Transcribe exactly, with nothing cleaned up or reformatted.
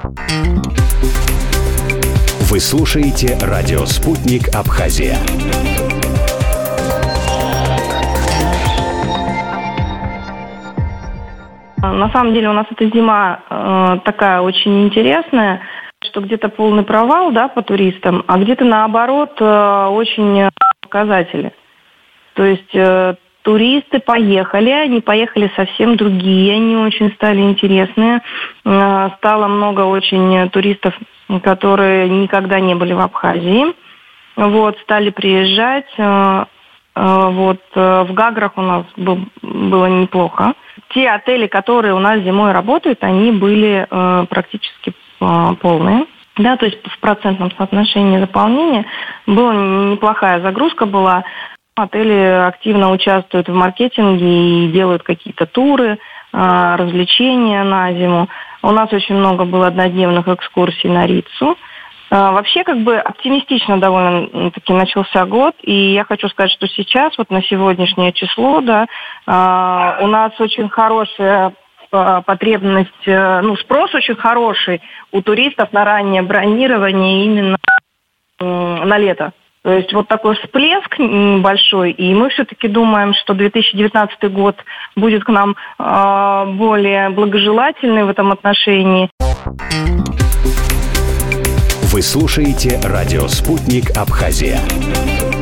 Вы слушаете радио «Спутник Абхазия». На самом деле у нас эта зима э, такая очень интересная, что где-то полный провал, да, по туристам, а где-то наоборот э, очень показатели. То есть э, туристы поехали, они поехали совсем другие, они очень стали интересные. Э, стало много очень туристов, которые никогда не были в Абхазии. Вот, стали приезжать. Э, э, вот, э, в Гаграх у нас был, было неплохо. Те отели, которые у нас зимой работают, они были э, практически э, полные. Да, то есть в процентном соотношении заполнения была неплохая загрузка была. Отели активно участвуют в маркетинге и делают какие-то туры, э, развлечения на зиму. У нас очень много было однодневных экскурсий на Риццу. Э, вообще, как бы оптимистично довольно-таки начался год, и я хочу сказать, что сейчас, вот на сегодняшнее число, да, э, у нас очень хорошая потребность, ну, спрос очень хороший у туристов на раннее бронирование именно на лето. То есть вот такой всплеск большой, и мы все-таки думаем, что две тысячи девятнадцатый год будет к нам э, более благожелательный в этом отношении. Вы слушаете радио «Спутник Абхазия».